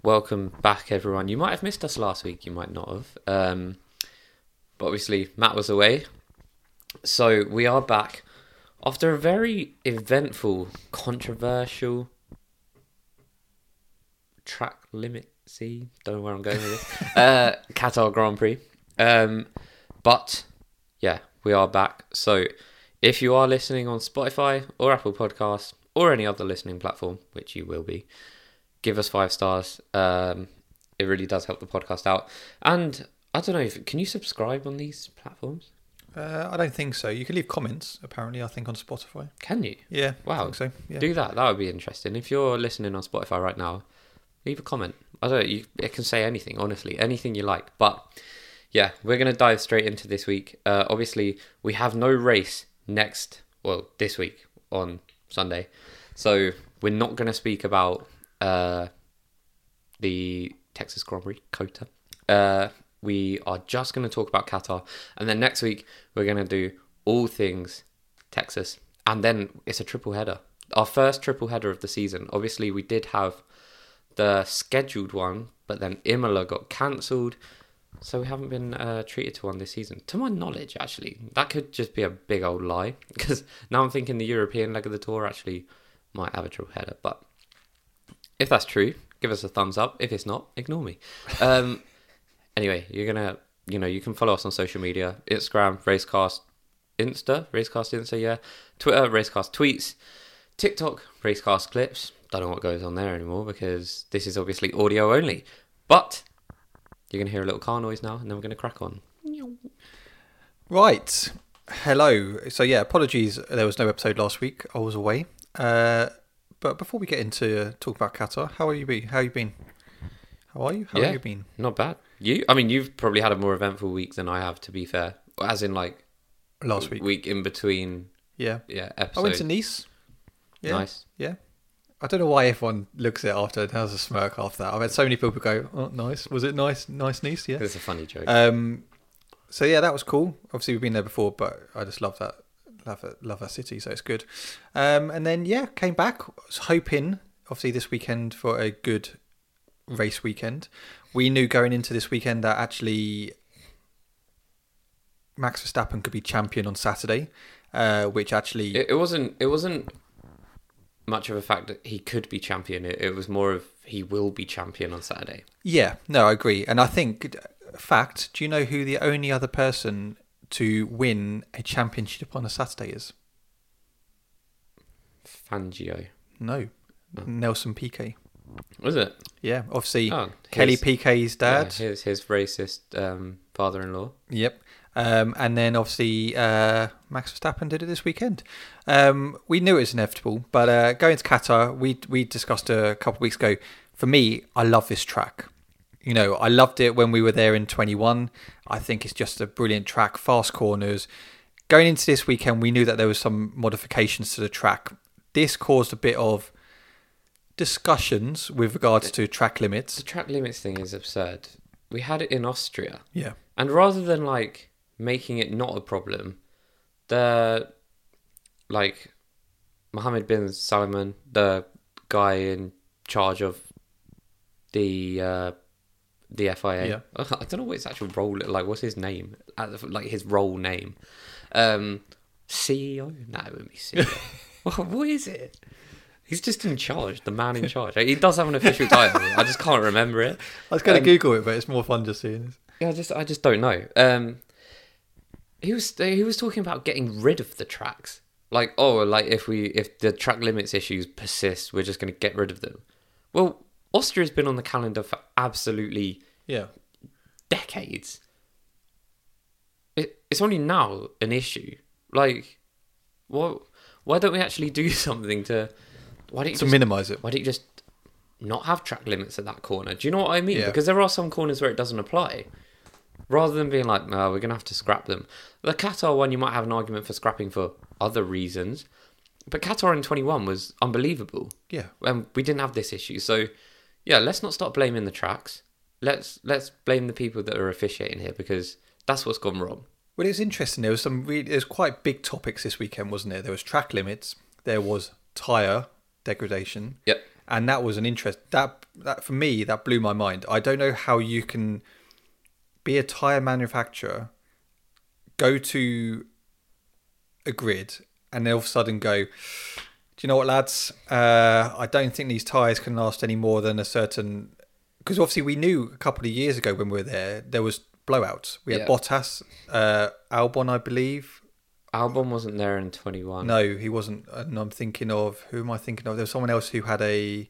welcome back, everyone. You might have missed us last week, you might not have. But obviously, Matt was away. So we are back after a very eventful, controversial track limit. See, don't know where I'm going with this. Qatar Grand Prix. But yeah, we are back. So if you are listening on Spotify or Apple Podcasts or any other listening platform, which you will be, give us 5 stars. It really does help the podcast out. And I don't know, can you subscribe on these platforms? I don't think so. You can leave comments, apparently, I think, on Spotify. Can you? Yeah, Wow. I think so. Yeah. Do that. That would be interesting. If you're listening on Spotify right now, leave a comment. I don't know, it can say anything, honestly. Anything you like. But yeah, we're going to dive straight into this week. Obviously, we have no race this week on Sunday. So we're not going to speak about the Texas Grand Prix, COTA. We are just going to talk about Qatar. And then next week, we're going to do all things Texas. And then it's a triple header. Our first triple header of the season. Obviously, we did have the scheduled one, but then Imola got cancelled. So we haven't been treated to one this season. To my knowledge, actually. That could just be a big old lie. Because now I'm thinking the European leg of the tour actually might have a triple header. But if that's true, give us a thumbs up. If it's not, ignore me. Anyway, you can follow us on social media. Instagram, Racecast Insta, yeah. Twitter, Racecast Tweets. TikTok, Racecast Clips. Don't know what goes on there anymore because this is obviously audio only. But you're going to hear a little car noise now and then we're going to crack on. Right. Hello. So yeah, apologies. There was no episode last week. I was away. But before we get into talk about Qatar, how are you been? How are you? How have you been? Not bad. You've probably had a more eventful week than I have, to be fair. As in, like, last week in between. Yeah. Episodes. I went to Nice. Yeah. Nice. Yeah. I don't know why everyone looks at it after and has a smirk after that. I've had so many people go, "Oh, nice. Was it nice? Nice Nice." Yeah. It's a funny joke. So yeah, that was cool. Obviously, we've been there before, but I just love that. Love that city, so it's good. And then yeah, came back. Was hoping, obviously, this weekend for a good race weekend. We knew going into this weekend that actually Max Verstappen could be champion on Saturday, which actually it wasn't much of a fact that he could be champion. It was more of he will be champion on Saturday. Yeah, no, I agree. And I think, fact, do you know who the only other person to win a championship on a Saturday is? Fangio. No. Nelson Piquet. Was it? Yeah, obviously Kelly Piquet's dad. Yeah, his racist father-in-law. Yep. And then obviously Max Verstappen did it this weekend. We knew it was inevitable, but going to Qatar, we discussed a couple of weeks ago. For me, I love this track. You know, I loved it when we were there in 21. I think it's just a brilliant track, fast corners. Going into this weekend, we knew that there was some modifications to the track. This caused a bit of discussions with regards to track limits. The track limits thing is absurd. We had it in Austria. Yeah. And rather than like making it not a problem, Mohammed bin Salman, the guy in charge of the FIA. Yeah. I don't know what his actual role, like what's his name? Like his role name. CEO? No, it wouldn't be CEO. What is it? He's just in charge, the man in charge. He does have an official title. I just can't remember it. I was going to Google it, but it's more fun just seeing it. Yeah, I just don't know. He was talking about getting rid of the tracks. Like, if the track limits issues persist, we're just going to get rid of them. Well, Austria's been on the calendar for absolutely decades. It's only now an issue. Like, why don't we actually do something to minimise it? Why don't you just not have track limits at that corner? Do you know what I mean? Yeah. Because there are some corners where it doesn't apply. Rather than being like, no, we're going to have to scrap them. The Qatar one, you might have an argument for scrapping for other reasons. But Qatar in 21 was unbelievable. Yeah. And we didn't have this issue. So, yeah, let's not start blaming the tracks. Let's blame the people that are officiating here because that's what's gone wrong. Well, it was interesting. There was quite big topics this weekend, wasn't there? There was track limits. There was tyre degradation. Yep. And that was an interest that for me, that blew my mind. I don't know how you can be a tyre manufacturer, go to a grid, and then all of a sudden go, do you know what, lads? I don't think these tyres can last any more than a certain... Because obviously we knew a couple of years ago when we were there was blowouts. We had Bottas, Albon, I believe. Albon wasn't there in 21. No, he wasn't. And I'm thinking of... Who am I thinking of? There was someone else who had a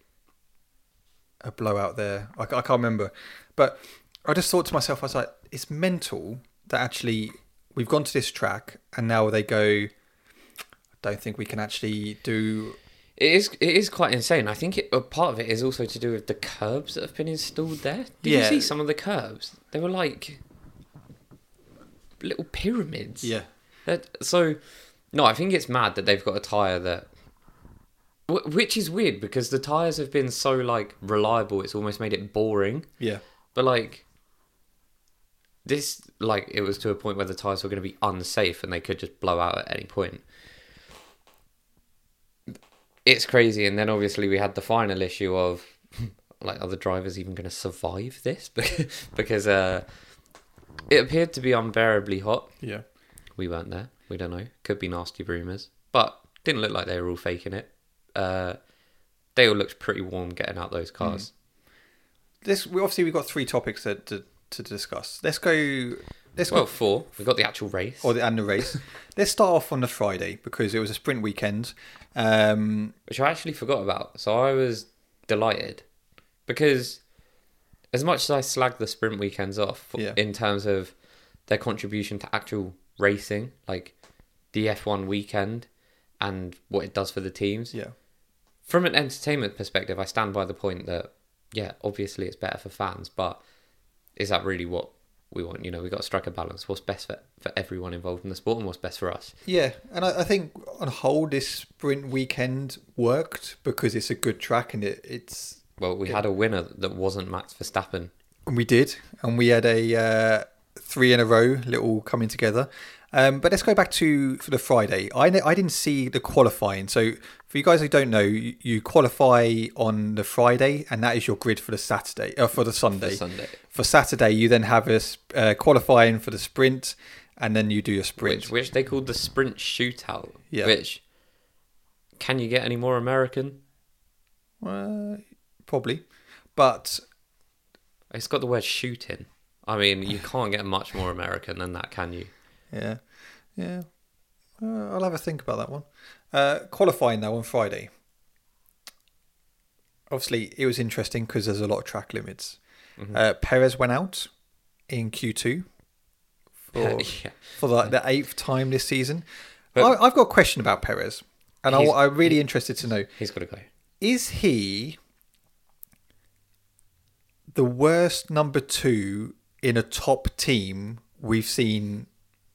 blowout there. I can't remember. But I just thought to myself, I was like, it's mental that actually we've gone to this track and now they go, I don't think we can actually do... It is quite insane. I think a part of it is also to do with the curbs that have been installed there. Did you see some of the curbs? They were like little pyramids. Yeah. So, no, I think it's mad that they've got a tyre that... Which is weird because the tyres have been so, like, reliable, it's almost made it boring. Yeah. But, like, this, like, it was to a point where the tyres were going to be unsafe and they could just blow out at any point. It's crazy. And then, obviously, we had the final issue of, like, are the drivers even going to survive this? Because it appeared to be unbearably hot. Yeah. We weren't there. We don't know. Could be nasty rumours. But didn't look like they were all faking it. They all looked pretty warm getting out those cars. We've got 3 topics to discuss. Let's go 4. We've got the actual race. And the race. Let's start off on the Friday because it was a sprint weekend. Which I actually forgot about. So I was delighted. Because as much as I slag the sprint weekends off in terms of their contribution to actual racing, like the F1 weekend and what it does for the teams. Yeah. From an entertainment perspective, I stand by the point that, obviously it's better for fans, but is that really what we want? You know, we've got to strike a balance. What's best for everyone involved in the sport and what's best for us? Yeah, and I think on whole, this sprint weekend worked because it's a good track and it's... Well, we had a winner that wasn't Max Verstappen. And we did, and we had a 3 in a row, little coming together. But let's go back for the Friday. I didn't see the qualifying. So for you guys who don't know, you qualify on the Friday, and that is your grid for the Saturday, for the Sunday. For Saturday, you then have a qualifying for the sprint, and then you do your sprint, which they called the sprint shootout. Yeah. Which, can you get any more American? Probably, but it's got the word shooting. I mean, you can't get much more American than that, can you? Yeah. I'll have a think about that one. Qualifying now on Friday. Obviously, it was interesting because there's a lot of track limits. Mm-hmm. Perez went out in Q2 for the 8th time this season. But I've got a question about Perez, and I'm really interested to know. He's got to go. Is he the worst number 2 in a top team we've seen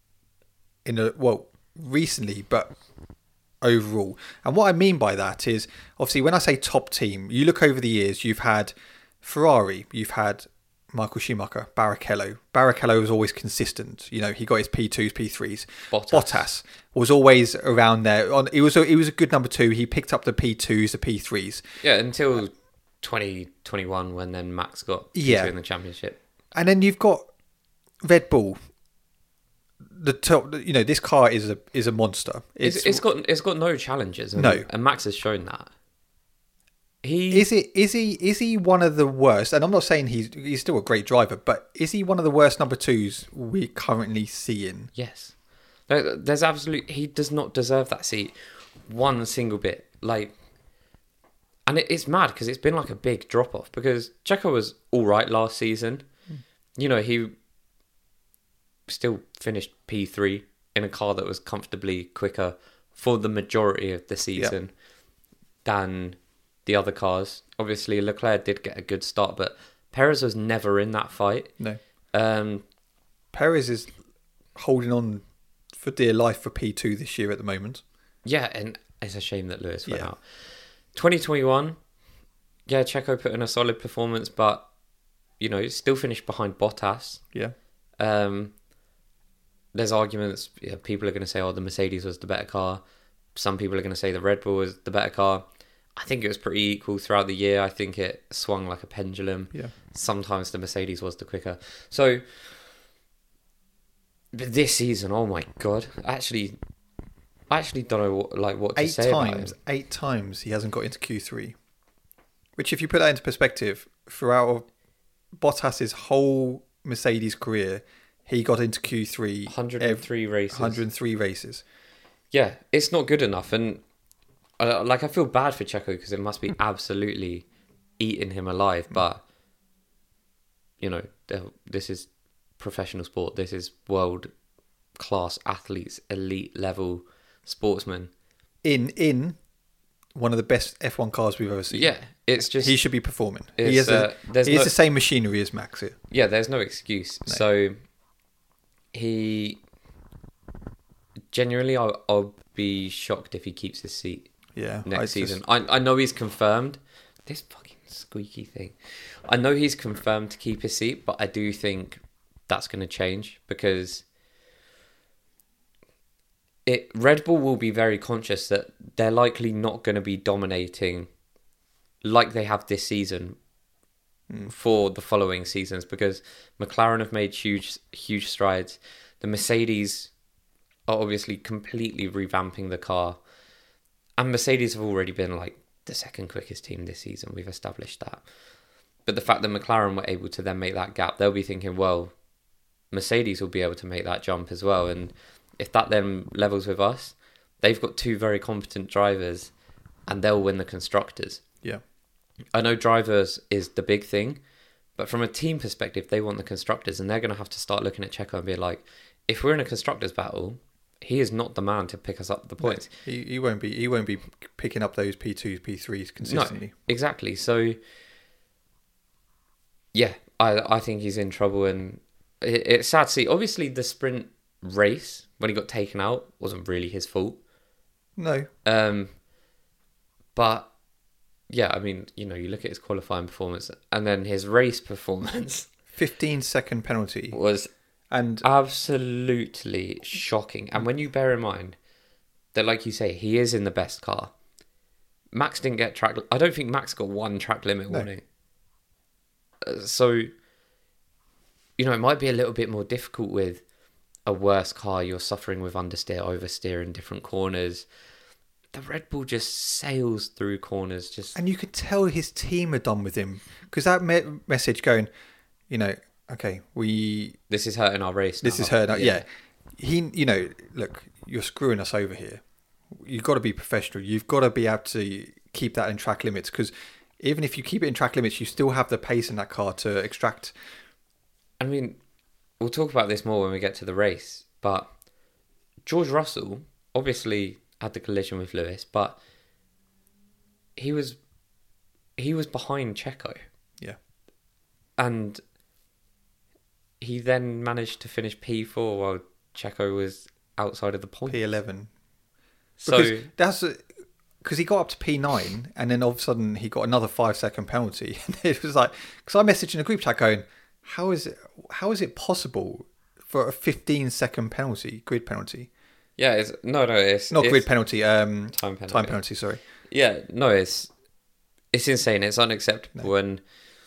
recently, but overall? And what I mean by that is, obviously, when I say top team, you look over the years, you've had Ferrari, you've had Michael Schumacher, Barrichello. Barrichello was always consistent. You know, he got his P2s, P3s. Bottas was always around there. He was a good number 2. He picked up the P2s, the P3s. Yeah, until 2021 when then Max got P2 in the championship. And then you've got Red Bull. The top, this car is a monster. It's got no challenges. And Max has shown that. Is he one of the worst? And I'm not saying he's still a great driver, but is he one of the worst number 2s we're currently seeing? Yes. There's he does not deserve that seat one single bit. And it's mad because it's been like a big drop off because Checo was all right last season. He still finished P3 in a car that was comfortably quicker for the majority of the season than the other cars. Obviously, Leclerc did get a good start, but Perez was never in that fight. No. Perez is holding on for dear life for P2 this year at the moment. Yeah, and it's a shame that Lewis went out. 2021, Checo put in a solid performance, but, still finished behind Bottas. Yeah. There's arguments. People are going to say, the Mercedes was the better car. Some people are going to say the Red Bull was the better car. I think it was pretty equal throughout the year. I think it swung like a pendulum. Yeah. Sometimes the Mercedes was the quicker. So but this season, oh my god, I actually don't know what to say about him. 8 times he hasn't got into Q3. Which, if you put that into perspective, throughout Bottas's whole Mercedes career, he got into Q3 103 races. 103 races. Yeah, it's not good enough, and I feel bad for Checo because it must be absolutely eating him alive. But you know, this is professional sport. This is world class athletes, elite level sportsmen In one of the best F1 cars we've ever seen. Yeah, it's just he should be performing. He is the same machinery as Max here. Yeah, there's no excuse. No. So he genuinely, I'll be shocked if he keeps his seat. Yeah, next season. I know he's confirmed. This fucking squeaky thing. I know he's confirmed to keep his seat, but I do think that's going to change because Red Bull will be very conscious that they're likely not going to be dominating like they have this season for the following seasons because McLaren have made huge strides. The Mercedes are obviously completely revamping the car. And Mercedes have already been like the second quickest team this season. We've established that. But the fact that McLaren were able to then make that gap, they'll be thinking, well, Mercedes will be able to make that jump as well. And if that then levels with us, they've got two very competent drivers and they'll win the constructors. Yeah. I know drivers is the big thing, but from a team perspective, they want the constructors and they're going to have to start looking at Checo and be like, if we're in a constructors battle, he is not the man to pick us up the points. No, he won't be. He won't be picking up those P2s, P3s consistently. No, exactly. So, yeah, I think he's in trouble, and it's sad to see. Obviously, the sprint race when he got taken out wasn't really his fault. No. But yeah, I mean, you know, you look at his qualifying performance and then his race performance. 15-second penalty was. And absolutely shocking. And when you bear in mind that, like you say, he is in the best car. Max didn't get track. I don't think Max got one track limit warning. So, you know, it might be a little bit more difficult with a worse car. You're suffering with understeer, oversteer in different corners. The Red Bull just sails through corners. And you could tell his team are done with him because that message going, you know, okay, this is hurting our race. This is hurting. Yeah. He, you know, look, you're screwing us over here. You've got to be professional. You've got to be able to keep that in track limits because even if you keep it in track limits, you still have the pace in that car to extract. I mean, we'll talk about this more when we get to the race, but George Russell obviously had the collision with Lewis, but he was behind Checo. Yeah. And he then managed to finish P4 while Checo was outside of the points. P11. So that's because he got up to P9 and then all of a sudden he got another 5-second penalty. And it was like, because I messaged in a group chat going, how is it possible for a 15-second penalty, grid penalty? Yeah, it's grid penalty, time penalty, sorry. Yeah, no, it's insane. It's unacceptable, and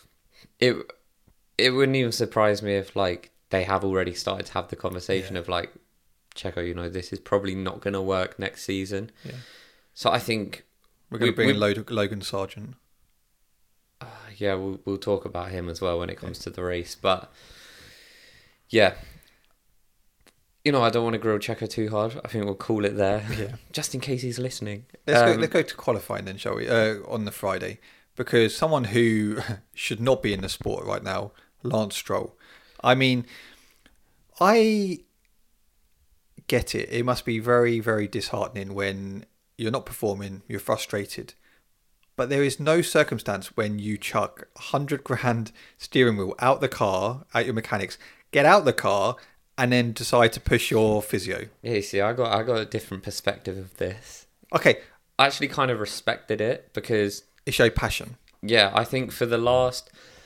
it wouldn't even surprise me if like they have already started to have the conversation of like, Checo, you know, this is probably not going to work next season. Yeah. So I think we're going to bring in Logan Sargent. Yeah, we'll talk about him as well when it comes to the race, but yeah. You know, I don't want to grill Checo too hard. I think we'll call it there, just in case he's listening. Let's go to qualifying then, shall we? On the Friday, because someone who should not be in the sport right now, Lance Stroll. I mean, I get it. It must be very, very disheartening when you're not performing, you're frustrated. But there is no circumstance when you chuck $100,000 steering wheel out the car, out your mechanics, get out the car, and then decide to push your physio. Yeah, you see, I got a different perspective of this. Okay. I actually kind of respected it because it showed passion. Yeah, I think for the last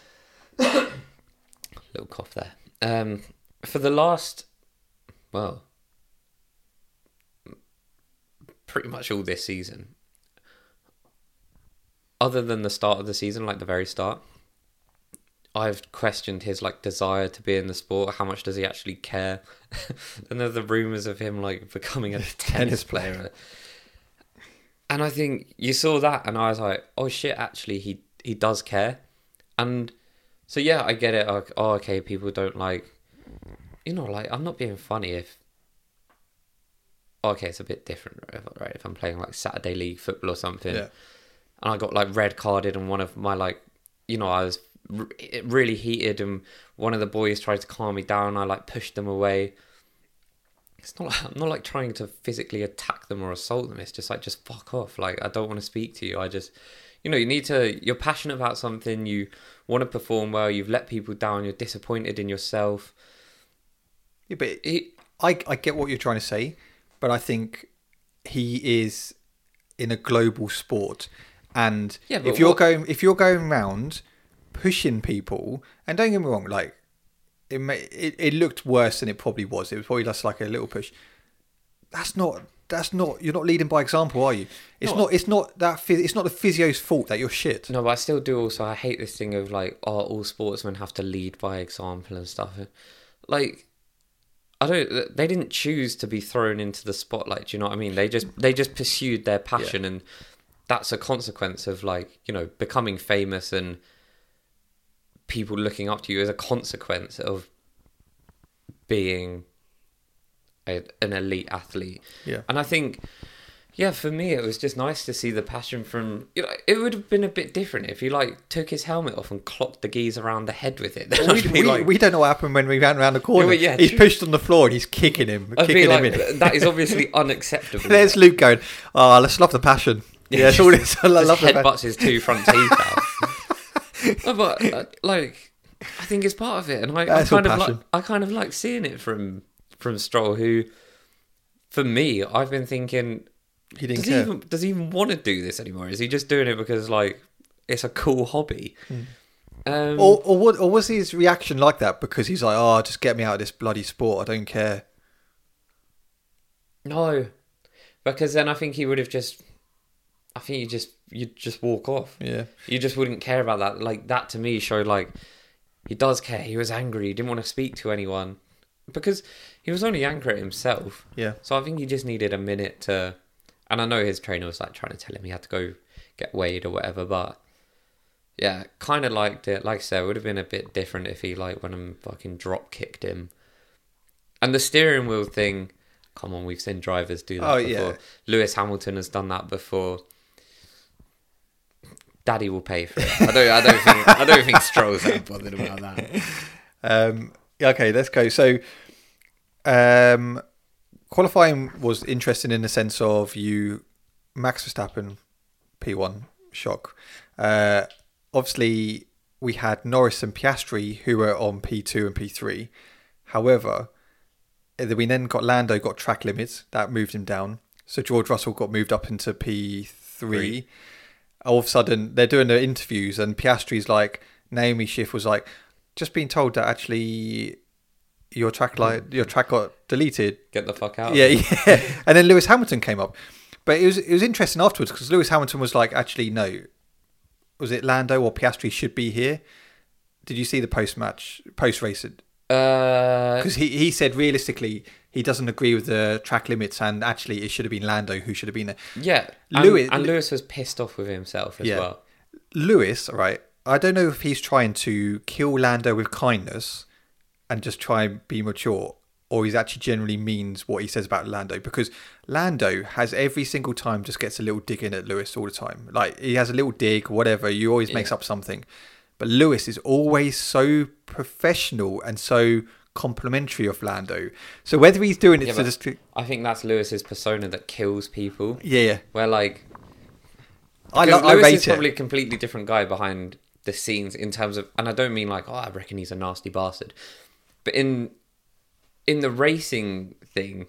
little cough there. For the last, well, pretty much all this season, other than the start of the season, like the very start, I've questioned his like desire to be in the sport. How much does he actually care? And there's the rumors of him like becoming a tennis player. And I think you saw that, and I was like, oh shit, actually, he does care. And so yeah, I get it. Like, oh, okay, people don't like, like I'm not being funny if. Okay, it's a bit different, right? If I'm playing like Saturday League football or something, Yeah. and I got like red carded, and one of my like, I was really heated, and one of the boys tried to calm me down. I like pushed them away. It's not like, I'm not like trying to physically attack them or assault them. It's just like, just fuck off. Like, I don't want to speak to you. I just, you need to, you're passionate about something. You want to perform well. You've let people down. You're disappointed in yourself. Yeah, but I get what you're trying to say, but I think he is in a global sport. And Yeah, but if you're going around pushing people, and don't get me wrong, like it looked worse than it probably was. It was probably just like a little push. That's not. You're not leading by example, are you? It's not the physio's fault that you're shit. No, but I still do also. I hate this thing of like, oh, all sportsmen have to lead by example and stuff. Like, they didn't choose to be thrown into the spotlight. Do you know what I mean? They just pursued their passion, and that's a consequence of like, becoming famous and people looking up to you as a consequence of being an elite athlete. Yeah. And I think, for me, it was just nice to see the passion from, it would have been a bit different if he like took his helmet off and clocked the geese around the head with it. We don't know what happened when we ran around the corner. He's pushed on the floor and he's kicking him. That is obviously unacceptable. There's Luke going, oh, let's love the passion. Yeah, it's all this. I love the headbutts his two front teeth out. No, but I think it's part of it, and I kind of like seeing it from Stroll, who, for me, I've been thinking, does he even want to do this anymore? Is he just doing it because like it's a cool hobby? Or was his reaction like that because he's like, oh, just get me out of this bloody sport, I don't care? No, because then I think he would have just. I think you'd just walk off. Yeah. You just wouldn't care about that. Like, that to me showed like he does care. He was angry. He didn't want to speak to anyone because he was only angry at himself. Yeah. So I think he just needed a minute to. And I know his trainer was like trying to tell him he had to go get weighed or whatever, but yeah, kind of liked it. Like I said, it would have been a bit different if he like went and fucking drop kicked him. And the steering wheel thing, come on, we've seen drivers do that before. Yeah. Lewis Hamilton has done that before. Daddy will pay for it. I don't think Stroll's that bothered about that. Okay, let's go. So, qualifying was interesting in the sense of Max Verstappen, P1, shock. Obviously, we had Norris and Piastri who were on P2 and P3. However, we then got Lando got track limits that moved him down. So George Russell got moved up into P3. All of a sudden, they're doing the interviews, and Piastri's like, Naomi Schiff was like, just being told that actually your track got deleted. Get the fuck out. Yeah. And then Lewis Hamilton came up, but it was interesting afterwards because Lewis Hamilton was like, actually no, was it Lando or Piastri should be here? Did you see the post race? Because he said realistically he doesn't agree with the track limits, and actually it should have been Lando who should have been there. Yeah, Lewis was pissed off with himself as well. Lewis, right? I don't know if he's trying to kill Lando with kindness and just try and be mature, or he's actually generally means what he says about Lando, because Lando has every single time just gets a little dig in at Lewis all the time. Like he has a little dig, whatever. You always makes up something. But Lewis is always so professional and so complimentary of Lando. So whether he's doing it to just... I think that's Lewis's persona that kills people. Yeah. Where like... I Lewis rate is probably a completely different guy behind the scenes in terms of... And I don't mean like, oh, I reckon he's a nasty bastard. But in the racing thing,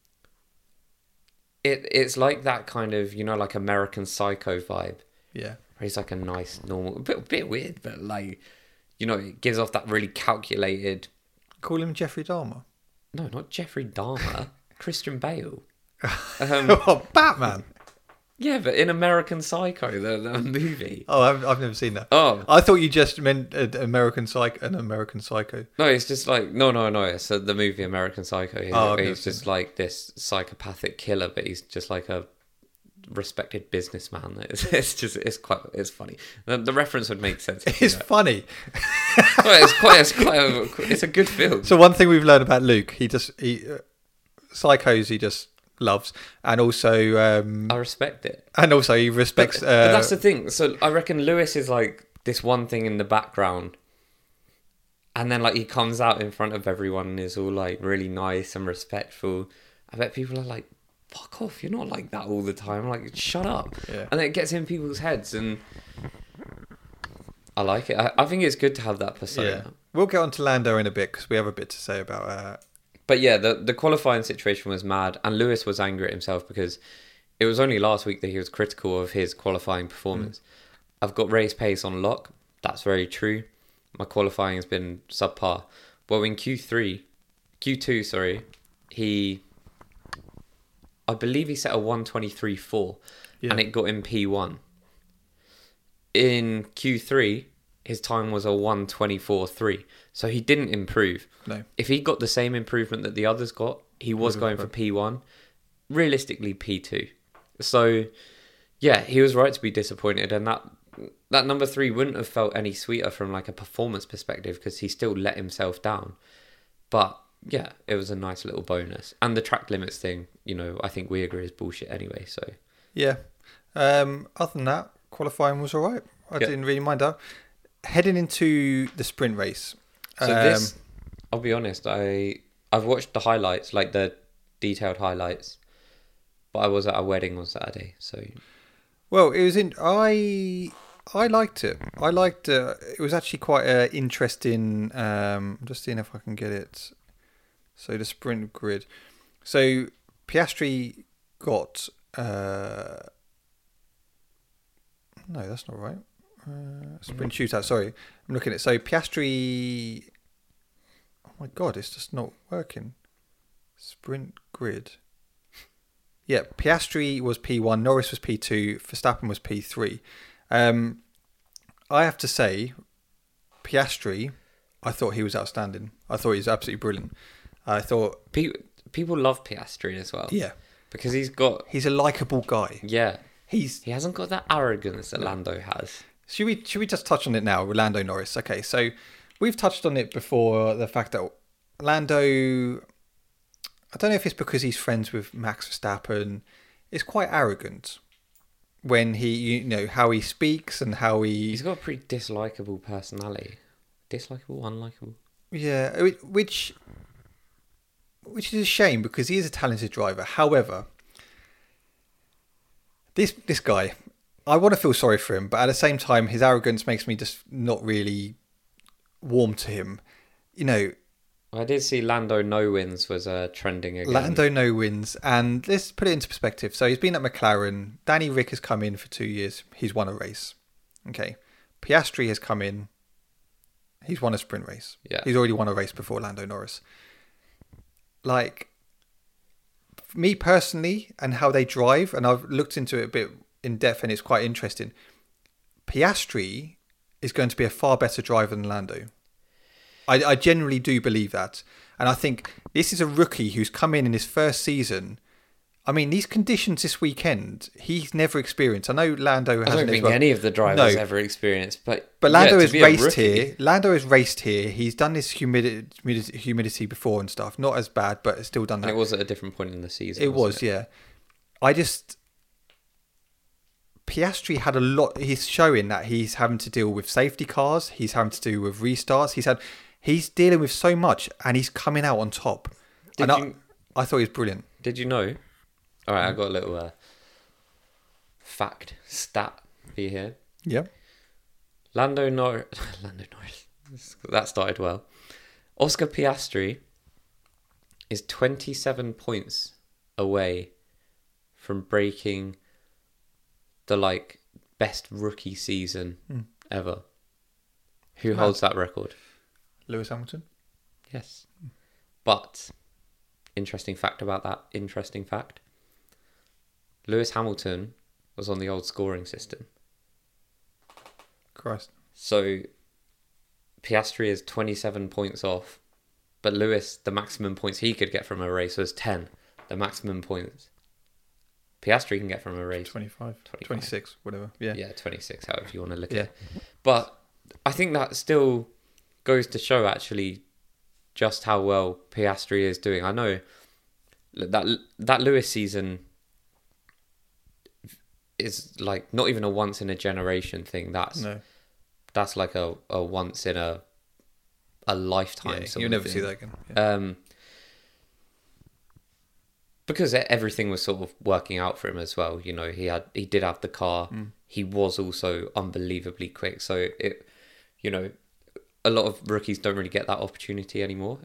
it's like that kind of, like American Psycho vibe. Yeah. Where he's like a nice, normal... A bit weird, but like... it gives off that really calculated... Call him Jeffrey Dahmer. No, not Jeffrey Dahmer. Christian Bale. Batman. Yeah, but in American Psycho, the movie. Oh, I've never seen that. Oh I thought you just meant an American Psycho. no, it's just like no. It's the movie American Psycho. Oh, I've never He's just like this psychopathic killer, but he's just like a respected businessman. It's funny. The reference would make sense. It's funny. Well, it's a good film. So one thing we've learned about Luke, he psychos he just loves, and also I respect it. and also he respects. But that's the thing. So I reckon Lewis is like this one thing in the background, and then like he comes out in front of everyone and is all like really nice and respectful. I bet people are like, "Fuck off! You're not like that all the time." Like, shut up. Yeah. And then it gets in people's heads, and I like it. I think it's good to have that persona. Yeah. We'll get on to Lando in a bit because we have a bit to say about. But yeah, the qualifying situation was mad, and Lewis was angry at himself because it was only last week that he was critical of his qualifying performance. I've got race pace on lock. That's very true. My qualifying has been subpar. Well, in Q2, I believe he set a 1:23.4, and it got him P1. In Q3, his time was a 1:24.3, so he didn't improve. No. If he got the same improvement that the others got, he was going for P1, realistically P2. So, yeah, he was right to be disappointed, and that number 3 wouldn't have felt any sweeter from like a performance perspective because he still let himself down. But yeah, it was a nice little bonus. And the track limits thing, I think we agree is bullshit anyway. So Yeah. Other than that, qualifying was all right. I didn't really mind that. Heading into the sprint race. So I'll be honest, I've watched the highlights, like the detailed highlights, but I was at a wedding on Saturday, so. Well, it was I liked it. I liked it. It was actually quite interesting. I'm just seeing if I can get it. So the sprint grid. So Piastri got. No, that's not right. Sprint shootout. Sorry, I'm looking at. So Piastri. Oh my god, it's just not working. Sprint grid. Yeah, Piastri was P1, Norris was P2, Verstappen was P3. I have to say, Piastri, I thought he was outstanding. I thought he was absolutely brilliant. I thought people love Piastri as well. Yeah, because he's a likable guy. Yeah, he hasn't got that arrogance that Lando has. Should we just touch on it now with Lando Norris? Okay, so we've touched on it before, the fact that Lando, I don't know if it's because he's friends with Max Verstappen, is quite arrogant when he, how he speaks and how he's got a pretty dislikable personality. Dislikable, unlikable. Yeah, which is a shame because he is a talented driver. However, this guy, I want to feel sorry for him, but at the same time, his arrogance makes me just not really warm to him. I did see Lando no wins was trending again. Lando no wins, and let's put it into perspective. So he's been at McLaren. Danny Rick has come in for 2 years. He's won a race. Okay, Piastri has come in. He's won a sprint race. Yeah, he's already won a race before Lando Norris. Like, me personally, and how they drive, and I've looked into it a bit in depth, and it's quite interesting. Piastri is going to be a far better driver than Lando. I generally do believe that. And I think this is a rookie who's come in his first season. I mean, these conditions this weekend, he's never experienced. I know Lando hasn't. I don't think any of the drivers ever experienced. But Lando has raced here. Lando has raced here. He's done this humidity before and stuff. Not as bad, but it's still done that. And it was at a different point in the season. It was, yeah. Piastri had a lot. He's showing that he's having to deal with safety cars. He's having to deal with restarts. He's dealing with so much, and he's coming out on top. I thought he was brilliant. Did you know? All right, I got a little stat for you here. Yeah. Lando Norris. That started well. Oscar Piastri is 27 points away from breaking the best rookie season ever. Who holds that record? Lewis Hamilton. Yes. But interesting fact about that. Lewis Hamilton was on the old scoring system. Christ. So Piastri is 27 points off, but Lewis, the maximum points he could get from a race was 10. The maximum points Piastri can get from a race 25, 26, whatever. Yeah. Yeah, 26, however you want to look at Yeah. it. But I think that still goes to show actually just how well Piastri is doing. I know that Lewis season is like not even a once in a generation thing. That's like a once in a lifetime. Yeah, sort you'll of never thing. see that again. Yeah. Because everything was sort of working out for him as well. You know, he did have the car. He was also unbelievably quick. So it, you know, a lot of rookies don't really get that opportunity anymore.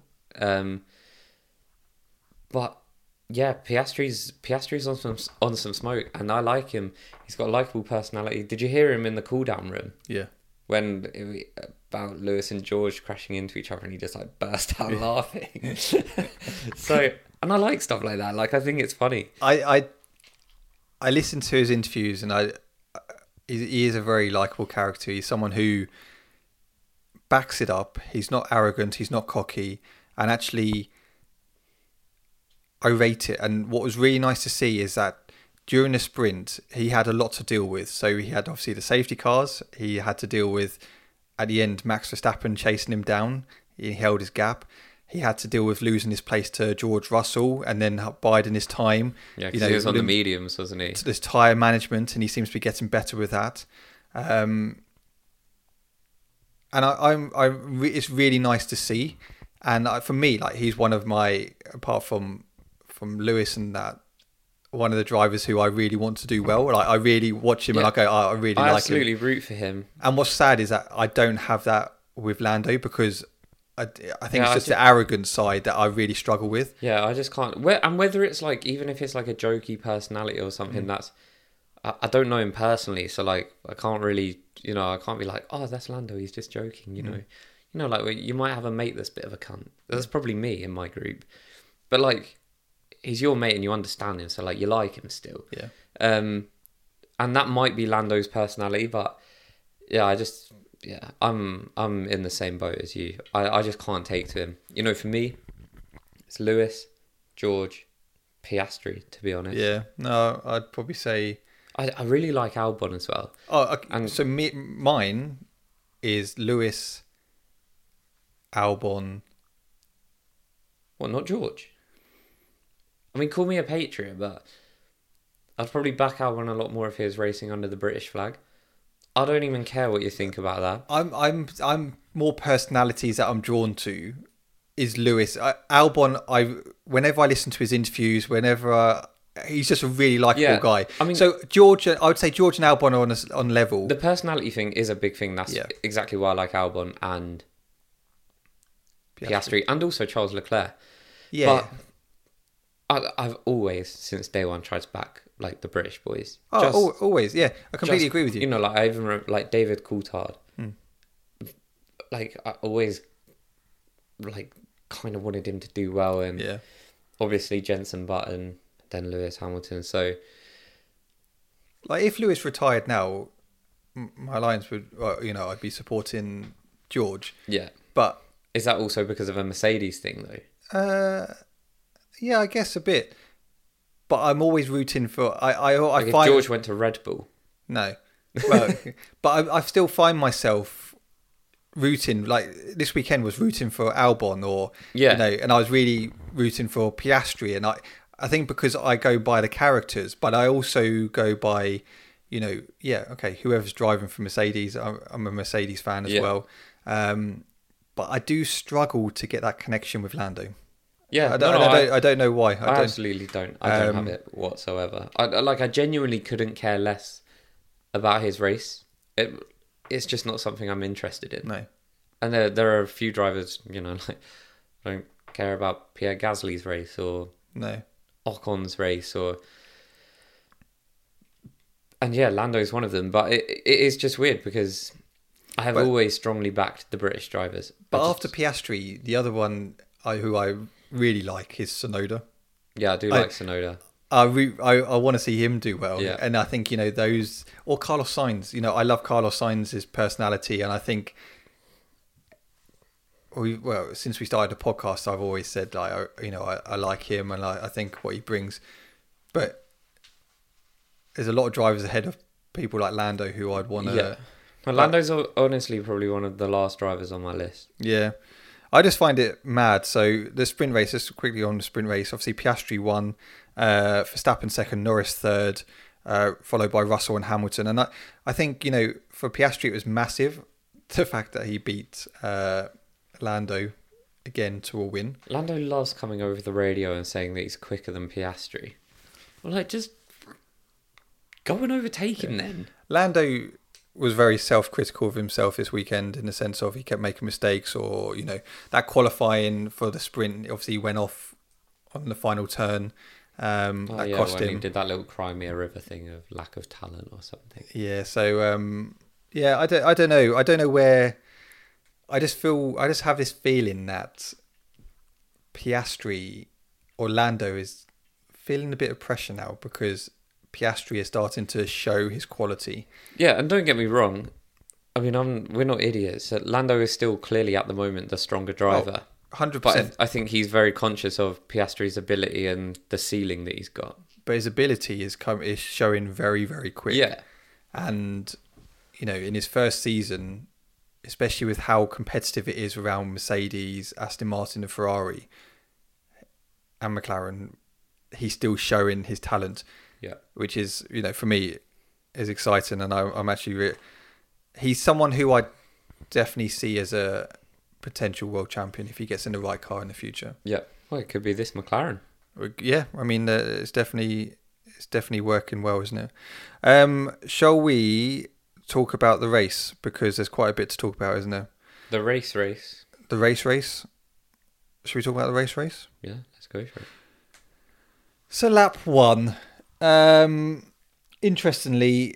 But yeah, Piastri's on some smoke, and I like him. He's got a likable personality. Did you hear him in the cool down room Yeah. when about Lewis and George crashing into each other, and he just like burst out laughing? So, and I like stuff like that. Like, I think it's funny. I listened to his interviews, and he is a very likable character. He's someone who backs it up. He's not arrogant. He's not cocky, and actually, I rate it. And what was really nice to see is that during the sprint, he had a lot to deal with. So he had obviously the safety cars. He had to deal with, at the end, Max Verstappen chasing him down. He held his gap. He had to deal with losing his place to George Russell and then biding his time. Yeah, because he was on the mediums, wasn't he? There's tyre management, and he seems to be getting better with that. And it's really nice to see. And for me, like, he's one of my, apart from Lewis and that, one of the drivers who I really want to do well. Like, I really watch him and I go, I really like him. I absolutely root for him. And what's sad is that I don't have that with Lando, because I think it's just the arrogant side that I really struggle with. Yeah, I just can't. And whether it's like, even if it's like a jokey personality or something, that's, I don't know him personally, so like I can't really, you know, I can't be like, oh, that's Lando, he's just joking, you know, like you might have a mate that's a bit of a cunt. That's probably me in my group, but like, he's your mate and you understand him, so like you like him still. Yeah. And that might be Lando's personality, but yeah, I'm in the same boat as you. I just can't take to him. You know, for me, it's Lewis, George, Piastri, to be honest. Yeah. No, I'd probably say I really like Albon as well. Oh, okay. And so mine is Lewis, Albon. What, not George? I mean, call me a patriot, but I'd probably back Albon a lot more if he was racing under the British flag. I don't even care what you think about that. I'm more personalities that I'm drawn to is Lewis. Albon, whenever I listen to his interviews, he's just a really likable guy. I mean, so George, I would say George and Albon are on level. The personality thing is a big thing. That's exactly why I like Albon and Piastri and also Charles Leclerc. Yeah. But I've always, since day one, tried to back like the British boys. Always, yeah. I completely agree with you. You know, like I even remember, like David Coulthard. Like I always like kind of wanted him to do well, and obviously Jenson Button, then Lewis Hamilton. So, like, if Lewis retired now, my lines would, I'd be supporting George. Yeah, but is that also because of a Mercedes thing, though? Yeah, I guess a bit. But I'm always rooting for. I like find if George went to Red Bull. No, well, but I still find myself rooting. Like this weekend was rooting for Albon, or and I was really rooting for Piastri, and I think because I go by the characters, but I also go by, whoever's driving for Mercedes. I'm a Mercedes fan as well, but I do struggle to get that connection with Lando. Yeah, I don't know why. I absolutely don't. I don't have it whatsoever. I genuinely couldn't care less about his race. It's just not something I'm interested in. No. And there are a few drivers, like I don't care about Pierre Gasly's race or Ocon's race and Lando's one of them. But it is just weird because I have always strongly backed the British drivers. But after Piastri, the other one who I really like is Tsunoda. Yeah, I do like Tsunoda. I want to see him do well. Yeah. And I think, those, or Carlos Sainz, I love Carlos Sainz's personality. And I think, since we started the podcast, I've always said, like, I like him and I think what he brings. But there's a lot of drivers ahead of people like Lando who I'd want to... Yeah. Well, Lando's honestly probably one of the last drivers on my list. Yeah. I just find it mad. So the sprint race, just quickly on the sprint race, obviously Piastri won, Verstappen second, Norris third, followed by Russell and Hamilton. And I think, for Piastri it was massive, the fact that he beat Lando again to a win. Lando loves coming over the radio and saying that he's quicker than Piastri. Well, like, just go and overtake him then. Lando was very self-critical of himself this weekend in the sense of he kept making mistakes, or that qualifying for the sprint obviously he went off on the final turn. That cost him. He did that little Crimea River thing of lack of talent or something. Yeah, so I don't know where. I just have this feeling that Piastri, Orlando, is feeling a bit of pressure now because Piastri is starting to show his quality. Yeah, and don't get me wrong. I mean, we're not idiots. Lando is still clearly at the moment the stronger driver. 100%. But I think he's very conscious of Piastri's ability and the ceiling that he's got. But his ability is showing very, very quick. Yeah. And, in his first season, especially with how competitive it is around Mercedes, Aston Martin and Ferrari and McLaren, he's still showing his talent. Yeah, which is, for me, is exciting, and I'm actually he's someone who I definitely see as a potential world champion if he gets in the right car in the future. Yeah, well, it could be this McLaren. Yeah, I mean, it's definitely working well, isn't it? Shall we talk about the race, because there's quite a bit to talk about, isn't there? The race. The race. Should we talk about the race? Yeah, let's go for it. So lap 1. Interestingly,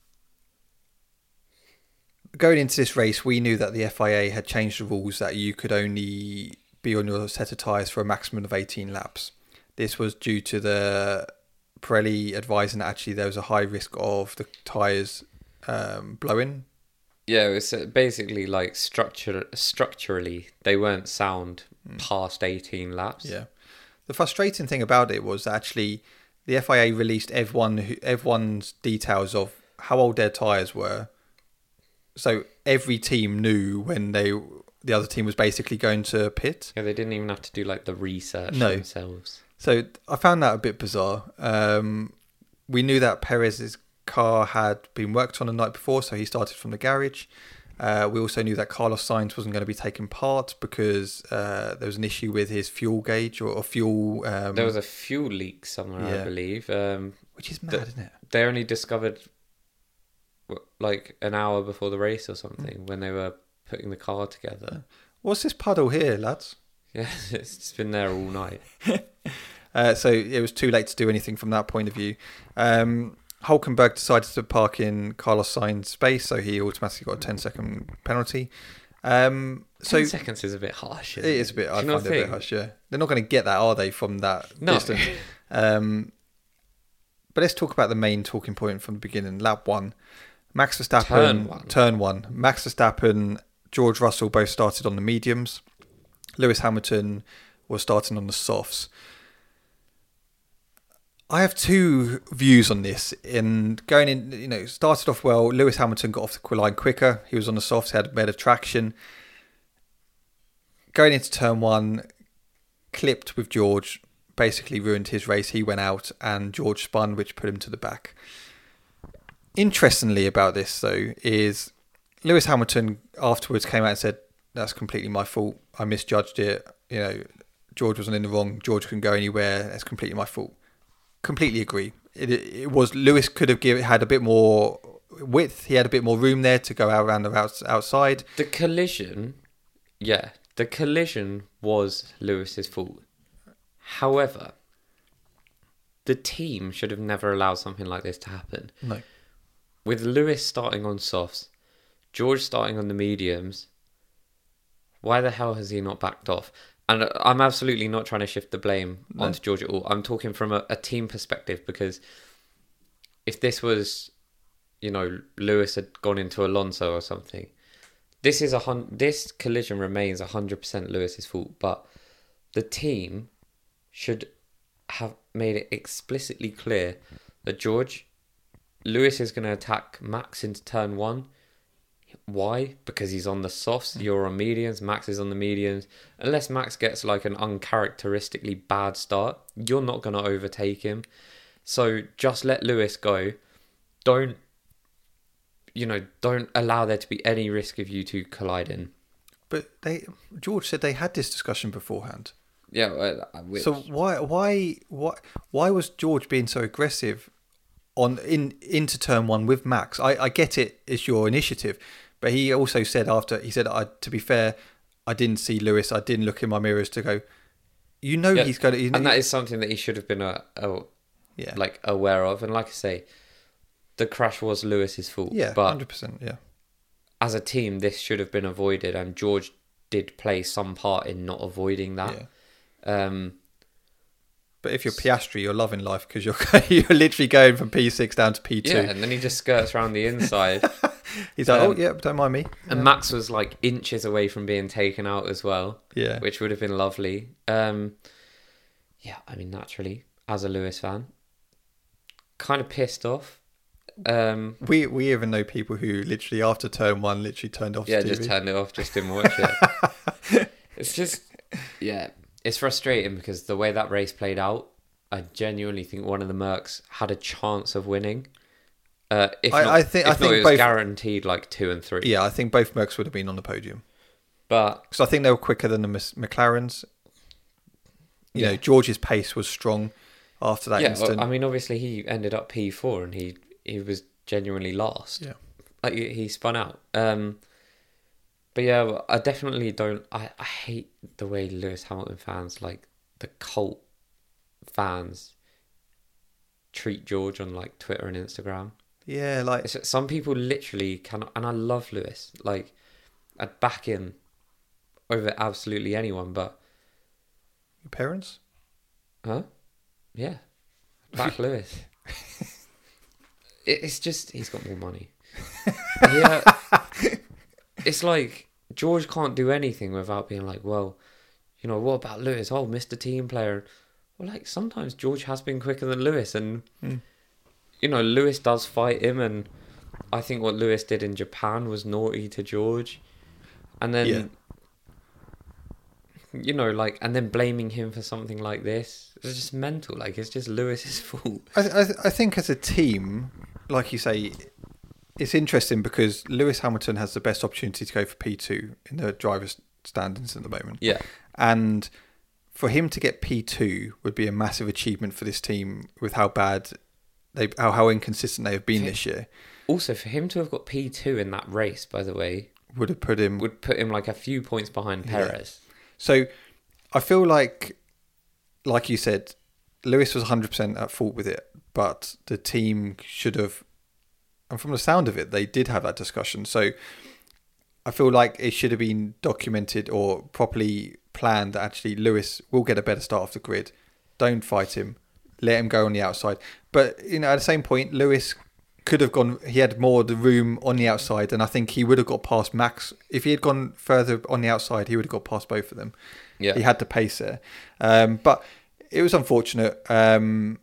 going into this race, we knew that the FIA had changed the rules that you could only be on your set of tyres for a maximum of 18 laps. This was due to the Pirelli advising that actually there was a high risk of the tyres blowing. Yeah, it was basically like structurally they weren't sound past 18 laps. Yeah. The frustrating thing about it was actually the FIA released everyone's details of how old their tyres were. So every team knew when the other team was basically going to pit. Yeah, they didn't even have to do like the research themselves. So I found that a bit bizarre. We knew that Perez's car had been worked on the night before, so he started from the garage. We also knew that Carlos Sainz wasn't going to be taking part because there was an issue with his fuel gauge or fuel... there was a fuel leak somewhere, I believe. Which is mad, isn't it? They only discovered like an hour before the race or something when they were putting the car together. What's this puddle here, lads? Yeah, it's been there all night. So it was too late to do anything from that point of view. Hulkenberg decided to park in Carlos Sainz's space, so he automatically got a 10-second penalty. 10 seconds is a bit harsh. It is a bit. I find it a bit harsh. Yeah, they're not going to get that, are they, from that distance? But let's talk about the main talking point from the beginning. Lap 1, Max Verstappen. Turn 1. Max Verstappen, George Russell both started on the mediums. Lewis Hamilton was starting on the softs. I have two views on this. In going in, started off well. Lewis Hamilton got off the line quicker. He was on the softs, had better traction. Going into turn 1, clipped with George, basically ruined his race. He went out and George spun, which put him to the back. Interestingly about this, though, is Lewis Hamilton afterwards came out and said, "That's completely my fault. I misjudged it. George wasn't in the wrong. George couldn't go anywhere. That's completely my fault." Completely agree. It was Lewis could have had a bit more width. He had a bit more room there to go out around the outside. The collision was Lewis's fault. However, the team should have never allowed something like this to happen. No. With Lewis starting on softs, George starting on the mediums, why the hell has he not backed off? And I'm absolutely not trying to shift the blame No. onto George at all. I'm talking from a team perspective, because if this was, Lewis had gone into Alonso or something, this collision remains 100% Lewis's fault. But the team should have made it explicitly clear that Lewis is going to attack Max into turn one. Why? Because he's on the softs, you're on mediums, Max is on the mediums. Unless Max gets like an uncharacteristically bad start, you're not going to overtake him. So just let Lewis go. Don't allow there to be any risk of you two colliding. But George said they had this discussion beforehand. Yeah. So why was George being so aggressive into turn one with Max? I get it, it's your initiative, but he also said to be fair, I didn't see Lewis. I didn't look in my mirrors to go. He's going to, and that is something that he should have been aware of. And like I say, the crash was Lewis's fault. Yeah, but 100%. Yeah. As a team, this should have been avoided, and George did play some part in not avoiding that. Yeah. But if you're Piastri, you're loving life because you're literally going from P6 down to P2. Yeah, and then he just skirts around the inside. He's like, oh yeah, don't mind me. And Max was like inches away from being taken out as well. Yeah, which would have been lovely. Naturally, as a Lewis fan, kind of pissed off. We even know people who literally after turn one literally turned off. Yeah, the TV. just turned it off, just didn't watch it. It's just, it's frustrating because the way that race played out, I genuinely think one of the Mercs had a chance of winning. I think it was both, guaranteed like 2 and 3. Yeah, I think both Mercs would have been on the podium, but because I think they were quicker than the McLarens. You know, George's pace was strong after that instant. I mean, obviously he ended up P4 and he was genuinely last. Yeah, like he spun out. But yeah, I definitely don't. I hate the way Lewis Hamilton fans, like the cult fans, treat George on like Twitter and Instagram. Yeah, like some people literally cannot. And I love Lewis. Like I'd back him over absolutely anyone. But your parents? Huh? Yeah, back Lewis. It's just he's got more money. Yeah, it's like George can't do anything without being like, well, what about Lewis? Oh, Mr. Team Player. Well, like sometimes George has been quicker than Lewis, and Lewis does fight him, and I think what Lewis did in Japan was naughty to George, and then and then blaming him for something like this, it's just mental. Like it's just Lewis's fault. I think as a team, like you say, it's interesting because Lewis Hamilton has the best opportunity to go for P2 in the drivers' standings at the moment. Yeah, and for him to get P2 would be a massive achievement for this team with how bad how inconsistent they have been this year. Also, for him to have got P2 in that race, by the way, would put him like a few points behind Perez. So I feel like you said, Lewis was 100% at fault with it, but the team should have, and from the sound of it, they did have that discussion. So I feel like it should have been documented or properly planned that actually Lewis will get a better start off the grid. Don't fight him. Let him go on the outside. But, at the same point, Lewis could have gone, he had more of the room on the outside, and I think he would have got past Max. If he had gone further on the outside, he would have got past both of them. Yeah. He had the pace there. But it was unfortunate. And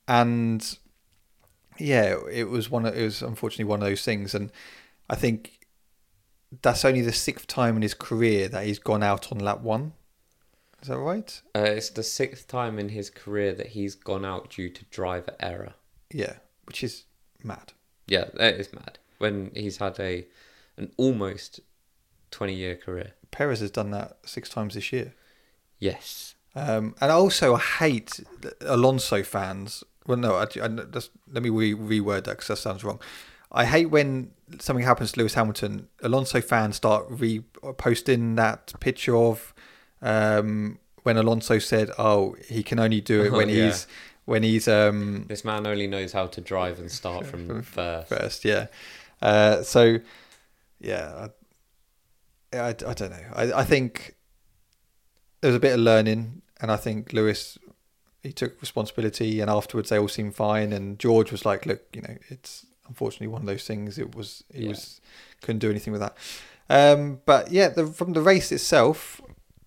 yeah, it was unfortunately one of those things. And I think that's only the 6th time in his career that he's gone out on lap 1. Is that right? It's the 6th time in his career that he's gone out due to driver error. Yeah, which is mad. Yeah, it is mad. When he's had an almost 20-year career. Perez has done that 6 times this year. Yes. And also, I hate Alonso fans. Well, no, let me reword that because that sounds wrong. I hate when something happens to Lewis Hamilton. Alonso fans start posting that picture of when Alonso said, "Oh, he can only do it when he's this man only knows how to drive and start from first." First, yeah. So, yeah, I don't know. I think there was a bit of learning, and I think Lewis, he took responsibility, and afterwards they all seemed fine. And George was like, "Look, it's unfortunately one of those things. He couldn't do anything with that." But yeah, from the race itself,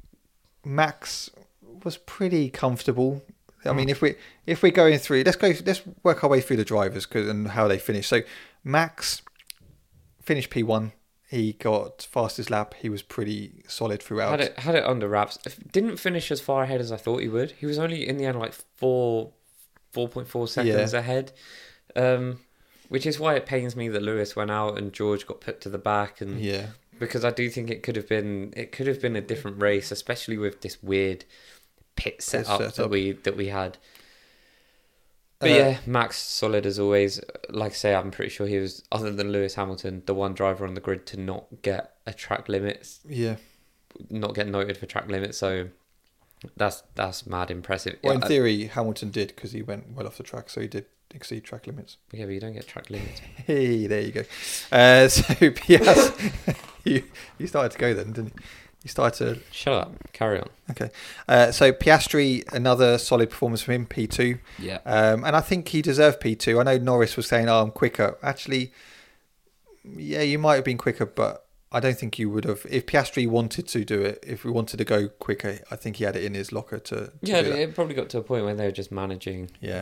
Max was pretty comfortable. I mean, if we're going through, let's work our way through the drivers and how they finished. So Max finished P1. He got fastest lap. He was pretty solid throughout. Had it under wraps. Didn't finish as far ahead as I thought he would. He was only in the end like 4.4 seconds ahead, which is why it pains me that Lewis went out and George got put to the back. And because I do think it could have been a different race, especially with this weird pit setup that we had. But Max solid as always. Like I say, I'm pretty sure he was, other than Lewis Hamilton, the one driver on the grid to not get a track limit. Yeah. Not get noted for track limit. So that's mad impressive. Well, in theory, Hamilton did because he went well off the track, so he did exceed track limits. Yeah, but you don't get track limits. Hey, there you go. So Piastri, you started to go then, didn't you? You started to... Shut up. Carry on. Okay. So Piastri, another solid performance from him, P2. Yeah. And I think he deserved P2. I know Norris was saying, I'm quicker. Actually, yeah, you might have been quicker, but I don't think you would have. If Piastri wanted to do it, if we wanted to go quicker, I think he had it in his locker to do that. It probably got to a point where they were just managing. Yeah.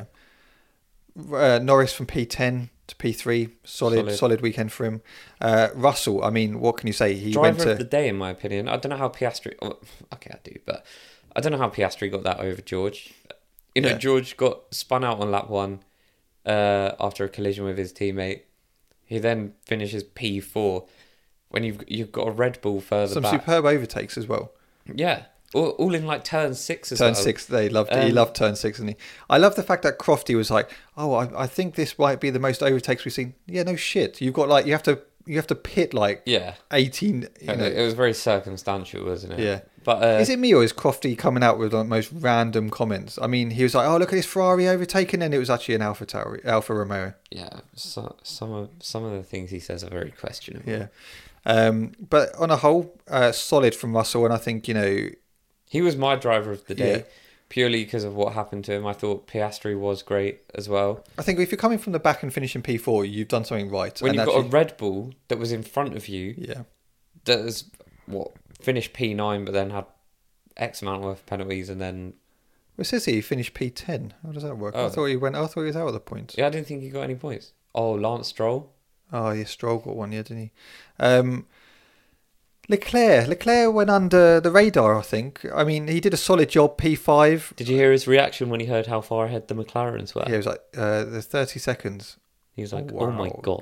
Norris from P10 to P3, solid weekend for him. Russell, I mean, what can you say? He Driver of the day, in my opinion. I don't know how Piastri... okay, I do, but I don't know how Piastri got that over George. George got spun out on lap 1 after a collision with his teammate. He then finishes P4 when you've got a Red Bull further back. Some superb overtakes as well. Yeah. All in like turn 6 as well. Turn 6, he loved turn 6, didn't he? I love the fact that Crofty was like, I think this might be the most overtakes we've seen. Yeah, no shit. You've got you have to pit 18. It was very circumstantial, wasn't it? Yeah. But is it me or is Crofty coming out with the most random comments? I mean, he was like, "Oh, look at this Ferrari overtaken," and it was actually an Alfa Romeo. Yeah, so, some of the things he says are very questionable. Yeah. But on a whole, solid from Russell, and I think he was my driver of the day, purely because of what happened to him. I thought Piastri was great as well. I think if you're coming from the back and finishing P4, you've done something right. When you've got a Red Bull that was in front of you, that was finished P9, but then had X amount of penalties, and then... Well, it says he finished P10. How does that work? I thought he was out of the points. Yeah, I didn't think he got any points. Oh, Lance Stroll. Oh, yeah, Stroll got one, didn't he? Leclerc went under the radar, I think. I mean, he did a solid job, P5. Did you hear his reaction when he heard how far ahead the McLarens were? Yeah, it was like, there's 30 seconds. He was like, oh my God.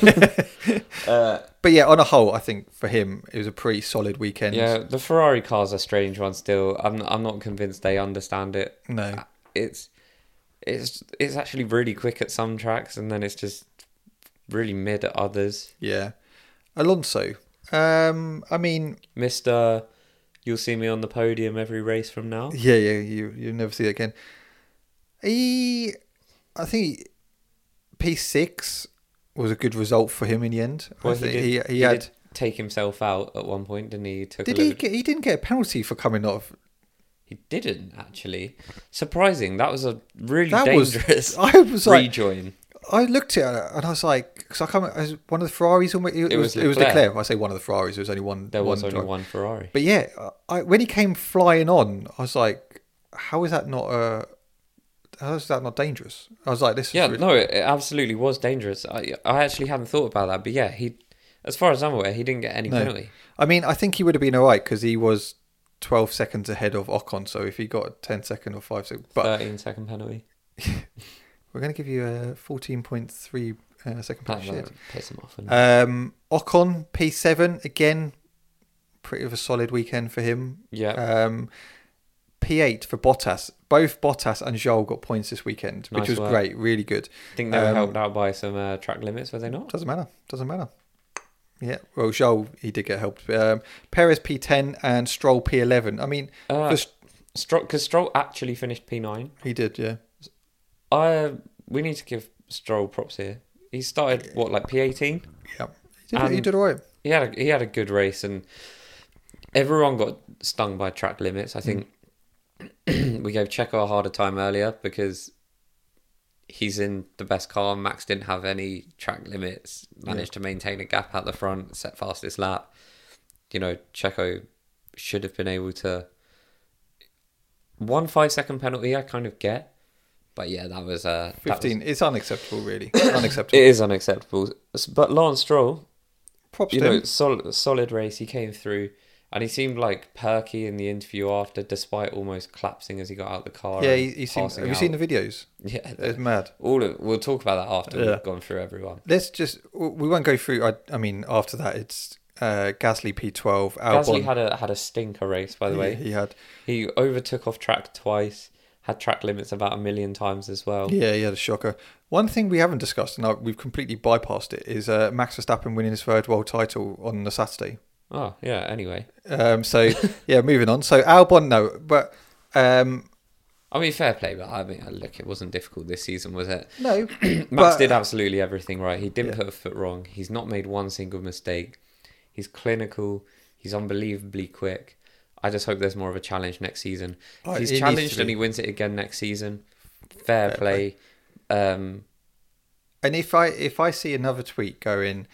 But yeah, on a whole, I think for him, it was a pretty solid weekend. Yeah, the Ferrari car's a strange one still. I'm not convinced they understand it. No. It's actually really quick at some tracks, and then it's just really mid at others. Yeah. Alonso. I mean... Mr. You'll see me on the podium every race from now. Yeah, you'll never see it again. I think P6 was a good result for him in the end. Well, I think he did take himself out at one point, didn't he? He didn't get a penalty for coming off. He didn't, actually. Surprising. That was a really dangerous rejoin. I looked at it and I was like, because I come as one of the Ferraris. It was Leclerc. I say one of the Ferraris. There was only one. There was only one Ferrari. But yeah, when he came flying on, I was like, how is that not dangerous? I was like, this. Yeah, no, it absolutely was dangerous. I actually hadn't thought about that, but yeah, as far as I'm aware, he didn't get any penalty. I mean, I think he would have been alright because he was 12 seconds ahead of Ocon. So if he got a 10-second or 5 second, 13-second penalty. We're going to give you a 14.3 second penalty. Piss him off. Ocon, P7, again, pretty of a solid weekend for him. Yeah. P8 for Bottas. Both Bottas and Zhou got points this weekend, which was great, really good. I think they were helped out by some track limits, were they not? Doesn't matter. Yeah, well, Zhou, he did get helped. Perez P10 and Stroll P11. I mean... because Stroll actually finished P9. He did, yeah. We need to give Stroll props here. He started P18. Yeah, he did all right. He had a good race, and everyone got stung by track limits. I think we gave Checo a harder time earlier because he's in the best car. Max didn't have any track limits, managed to maintain a gap at the front, set fastest lap. You know, Checo should have been able to... 1 5-second penalty I kind of get. But yeah, that was... 15. It's unacceptable, really. Unacceptable. It is unacceptable. But Lance Stroll, Props you to know, him. solid race. He came through and he seemed like perky in the interview after, despite almost collapsing as he got out the car. Yeah, and he seemed... passing Have you out. seen the videos? Yeah, It's mad. we'll talk about that after Yeah. we've gone through everyone. Let's just... We won't go through... I mean, after that, it's Gasly P12. Gasly Albon. had a stinker race, by the way. He had... He overtook off track twice, had track limits about 1 million times as well. Yeah, he had a shocker. One thing we haven't discussed, and we've completely bypassed it, is Max Verstappen winning his third world title on the Saturday. Oh, yeah, anyway. So, yeah, moving on. So, Albon, no. But, I mean, fair play, but I mean, look, it wasn't difficult this season, was it? no. Max but- did absolutely everything right. He didn't Yeah. put a foot wrong. He's not made one single mistake. He's clinical. He's unbelievably quick. I just hope there's more of a challenge next season. Oh, If it he's needs challenged to and be. he wins it again next season, fair play. And if I see another tweet going,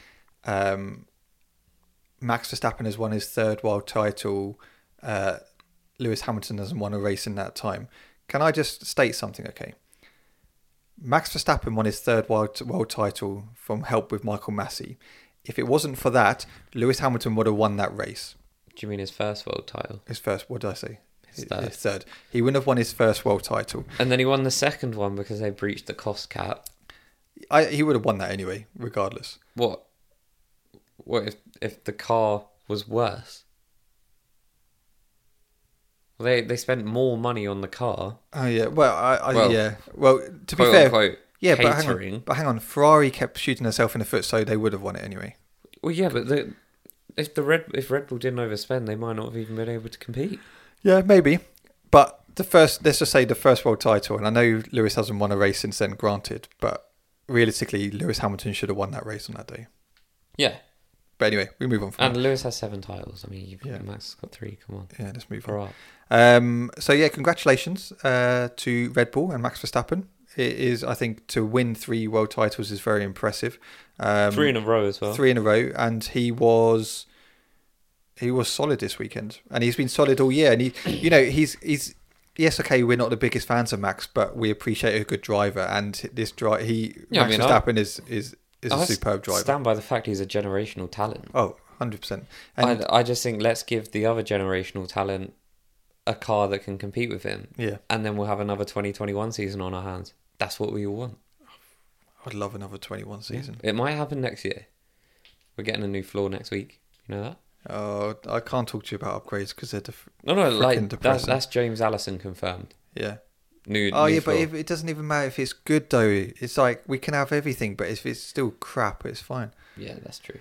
Max Verstappen has won his third world title, Lewis Hamilton hasn't won a race in that time, can I just state something, okay? Max Verstappen won his third world title from help with Michael Massey. If it wasn't for that, Lewis Hamilton would have won that race. Do you mean his first world title? His first, what did I say? His third. His third. He wouldn't have won his first world title. And then he won the second one because they breached the cost cap. He would have won that anyway, regardless. What if the car was worse? Well, they spent more money on the car. Oh yeah, well, Well, yeah. Well, to be Quote fair, unquote, yeah, catering. but hang on. Ferrari kept shooting herself in the foot, so they would have won it anyway. Well, yeah, but if Red Bull didn't overspend, they might not have even been able to compete. Yeah, maybe. But let's just say the first world title, and I know Lewis hasn't won a race since then, granted, but realistically, Lewis Hamilton should have won that race on that day. Yeah, But anyway, we move on from and that. Lewis has 7 titles. I mean, Yeah. Max has got 3. Come on, Yeah, let's move on. grow up. So yeah, congratulations to Red Bull and Max Verstappen. It is, I think, to win 3 world titles is very impressive. 3 in a row as well. 3 in a row, and he was solid this weekend, and he's been solid all year. And he's yes, okay, we're not the biggest fans of Max, but we appreciate a good driver, and Max Verstappen is a superb driver. Stand by the fact he's a generational talent. Oh, 100%. And I just think let's give the other generational talent a car that can compete with him, yeah, and then we'll have another 2021 season on our hands. That's what we all want. I'd love another 21 season. It might happen next year. We're getting a new floor next week. You know that? Oh, I can't talk to you about upgrades because they're No, frickin' like depressing. that's James Allison confirmed. yeah. New. Oh new yeah, floor. but it doesn't even matter if it's good though. It's like we can have everything, but if it's still crap, it's fine. Yeah, that's true.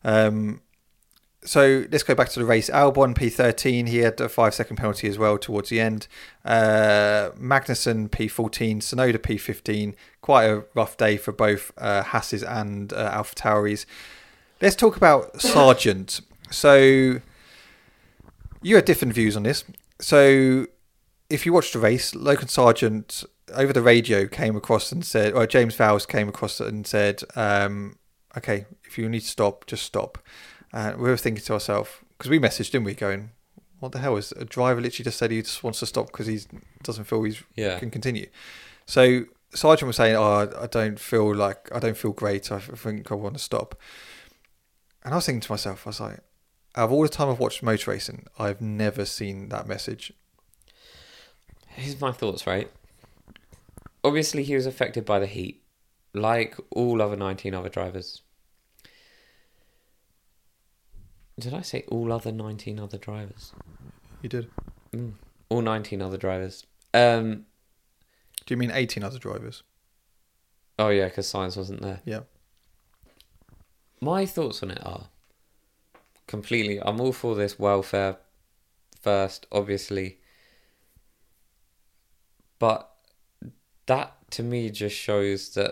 So let's go back to the race. Albon P13, he had a 5-second penalty as well towards the end. Magnussen P14, Tsunoda P15. Quite a rough day for both Hasses and AlphaTauris. Let's talk about Sargent. So you had different views on this. So if you watched the race, Logan Sargent over the radio came across and said, or James Vowles came across and said, okay, if you need to stop, just stop. And we were thinking to ourselves, because we messaged, didn't we, going, what the hell, is a driver literally just said he just wants to stop because he doesn't feel he can continue. So Sargent was saying, I don't feel great, I think I want to stop. And I was thinking to myself, I was like, out of all the time I've watched motor racing, I've never seen that message. Here's my thoughts, right? Obviously, he was affected by the heat, like all other 19 other drivers. Did I say all other 19 other drivers? You did. All 19 other drivers. Do you mean 18 other drivers? Oh yeah, because Sainz wasn't there. Yeah. My thoughts on it are completely, I'm all for this welfare first, obviously. But that to me just shows that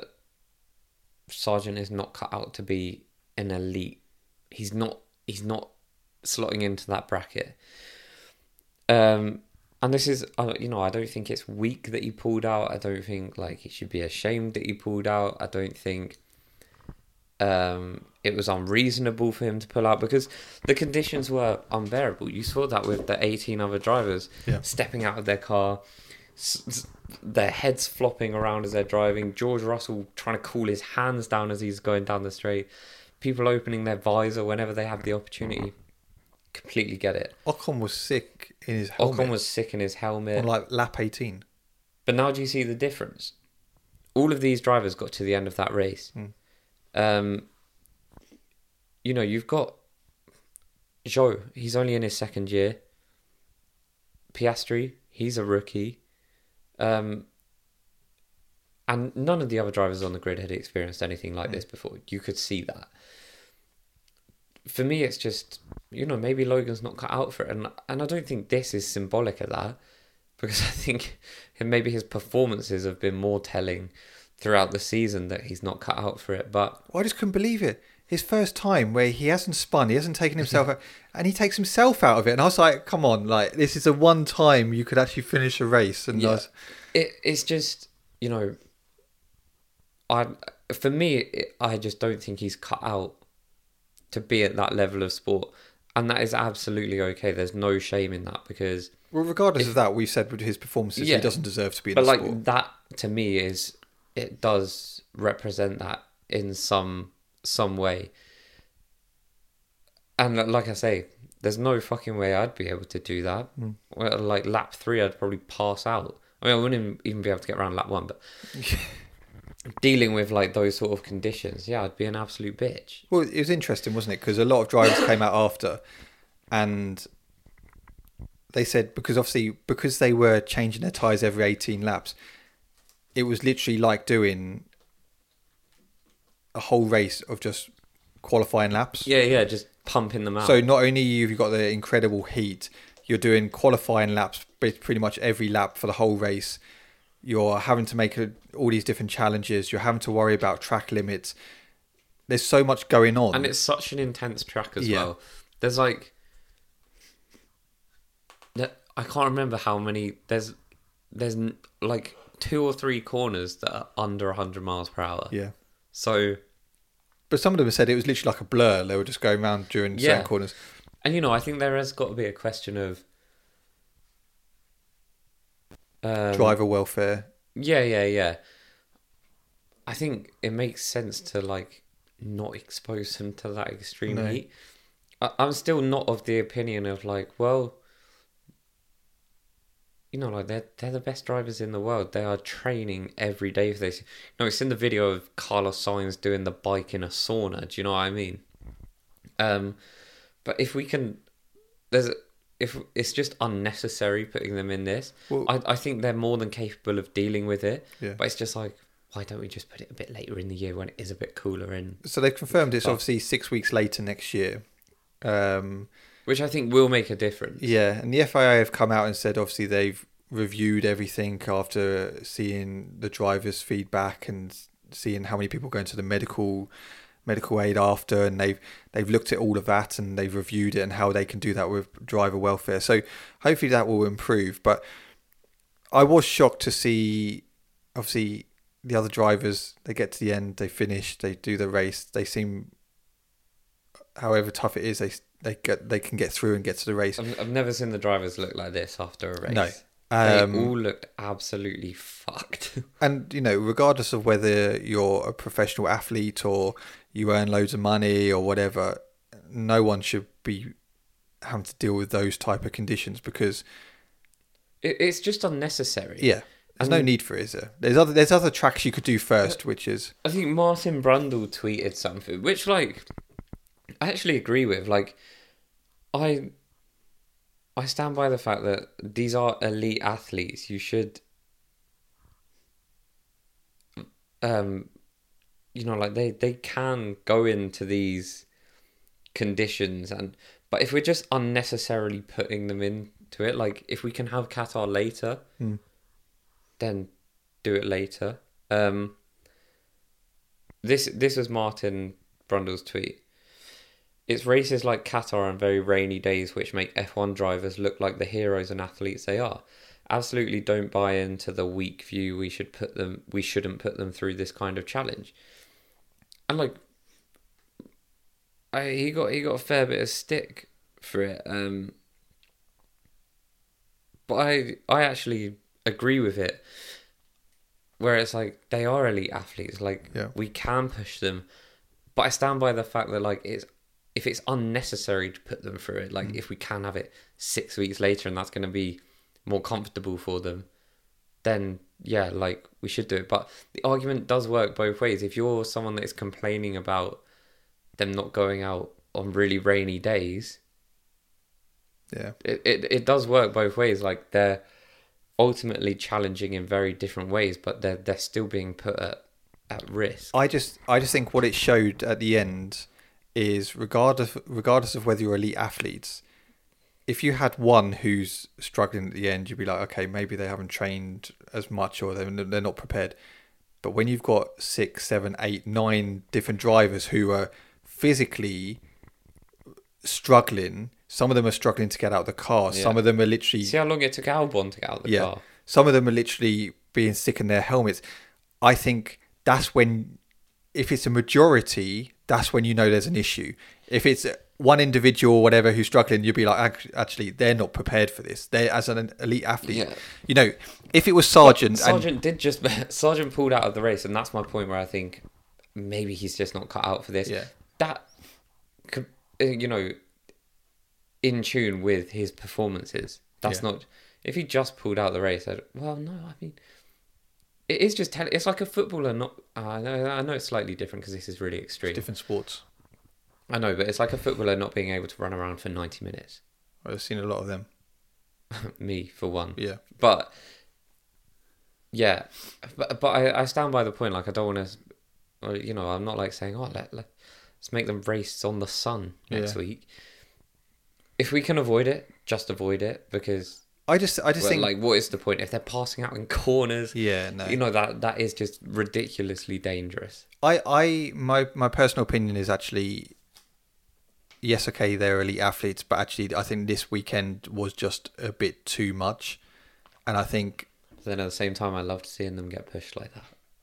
Sargent is not cut out to be an elite. He's not slotting into that bracket. And this is, you know, I don't think it's weak that he pulled out. I don't think like he should be ashamed that he pulled out. I don't think it was unreasonable for him to pull out because the conditions were unbearable. You saw that with the 18 other drivers stepping out of their car, their heads flopping around as they're driving. George Russell trying to cool his hands down as he's going down the straight. People opening their visor whenever they have the opportunity. Completely get it. Ocon was sick in his helmet. Ocon was sick in his helmet. On like lap 18. But now do you see the difference? All of these drivers got to the end of that race. You know, you've got Zhou, he's only in his second year. Piastri, he's a rookie. And none of the other drivers on the grid had experienced anything like this before. You could see that. For me, it's just, you know, maybe Logan's not cut out for it. And I don't think this is symbolic of that. Because I think maybe his performances have been more telling throughout the season that he's not cut out for it. But I just couldn't believe it. His first time where he hasn't spun, he hasn't taken himself out, and he takes himself out of it. And I was like, come on, like, this is the one time you could actually finish a race. And it's just, you know, for me, I just don't think he's cut out to be at that level of sport. And that is absolutely okay. There's no shame in that because... Well, regardless of that, we've said with his performances, he doesn't deserve to be in the sport. But like that, to me, it does represent that in some way. And like I say, there's no fucking way I'd be able to do that. Well, like lap 3, I'd probably pass out. I mean, I wouldn't even be able to get around lap 1, but... dealing with like those sort of conditions, I'd be an absolute bitch. Well, it was interesting, wasn't it? Because a lot of drivers came out after, and they said because they were changing their tyres every 18 laps, it was literally like doing a whole race of just qualifying laps. Yeah, just pumping them out. So not only have you got the incredible heat, you're doing qualifying laps pretty much every lap for the whole race. You're having to make all these different challenges. You're having to worry about track limits. There's so much going on. And it's such an intense track as well. There's like... I can't remember how many... There's like 2 or 3 corners that are under 100 miles per hour. Yeah. So... But some of them have said it was literally like a blur. They were just going around during certain corners. And, you know, I think there has got to be a question of... driver welfare. Yeah. I think it makes sense to like not expose them to that extreme heat. I'm still not of the opinion of like, well, you know, like they're the best drivers in the world. They are training every day for this. No, it's in the video of Carlos Sainz doing the bike in a sauna. Do you know what I mean? But if we can, if it's just unnecessary putting them in this, well, I think they're more than capable of dealing with it. Yeah. But it's just like, why don't we just put it a bit later in the year when it is a bit cooler? So they've confirmed it's obviously 6 weeks later next year. Which I think will make a difference. Yeah, and the FIA have come out and said obviously they've reviewed everything after seeing the drivers' feedback and seeing how many people go into the medical aid after, and they've looked at all of that and they've reviewed it and how they can do that with driver welfare. So hopefully that will improve. But I was shocked to see, obviously, the other drivers, they get to the end, they finish, they do the race, they seem, however tough it is, they can get through and get to the race. I've never seen the drivers look like this after a race. No. They all looked absolutely fucked. And, you know, regardless of whether you're a professional athlete or you earn loads of money or whatever, no one should be having to deal with those type of conditions because... It's just unnecessary. Yeah. There's no need for it, is there? There's other tracks you could do first, which is... I think Martin Brundle tweeted something, which, like, I actually agree with. Like, I stand by the fact that these are elite athletes. You should, you know, like they can go into these conditions, but if we're just unnecessarily putting them into it, like if we can have Qatar later, then do it later. This was Martin Brundle's tweet. it's races like Qatar on very rainy days which make F1 drivers look like the heroes and athletes they are. Absolutely don't buy into the weak view we shouldn't put them through this kind of challenge. And like he got a fair bit of stick for it. But I actually agree with it. Where it's like they are elite athletes, like we can push them. But I stand by the fact that like if it's unnecessary to put them through it, like if we can have it 6 weeks later and that's going to be more comfortable for them, then yeah, like we should do it. But the argument does work both ways. If you're someone that is complaining about them not going out on really rainy days, it does work both ways. Like they're ultimately challenging in very different ways, but they're still being put at risk. I just think what it showed at the end is regardless of whether you're elite athletes, if you had one who's struggling at the end, you'd be like, okay, maybe they haven't trained as much or they're not prepared. But when you've got 6, 7, 8, 9 different drivers who are physically struggling, some of them are struggling to get out of the car. Yeah. Some of them are literally... See how long it took Albon to get out of the car? Some of them are literally being sick in their helmets. I think that's when, if it's a majority, that's when you know there's an issue. If it's one individual or whatever who's struggling, you'd be like, actually, they're not prepared for this. They, as an elite athlete, you know, if it was Sargent... Sargent pulled out of the race, and that's my point where I think maybe he's just not cut out for this. Yeah. That could, you know, in tune with his performances. That's not... If he just pulled out the race, well, no, I mean... It is just... It's like a footballer not... I know it's slightly different because this is really extreme. It's different sports. I know, but it's like a footballer not being able to run around for 90 minutes. I've seen a lot of them. Me, for one. Yeah. But... Yeah. But I stand by the point, like, I don't want to... You know, I'm not like saying, let's make them race on the sun next week. If we can avoid it, just avoid it, because... I just think, like, what is the point if they're passing out in corners? Yeah, no. You know, that is just ridiculously dangerous. My personal opinion is actually, yes, okay, they're elite athletes, but actually, I think this weekend was just a bit too much, and I think. Then at the same time, I loved seeing them get pushed like that.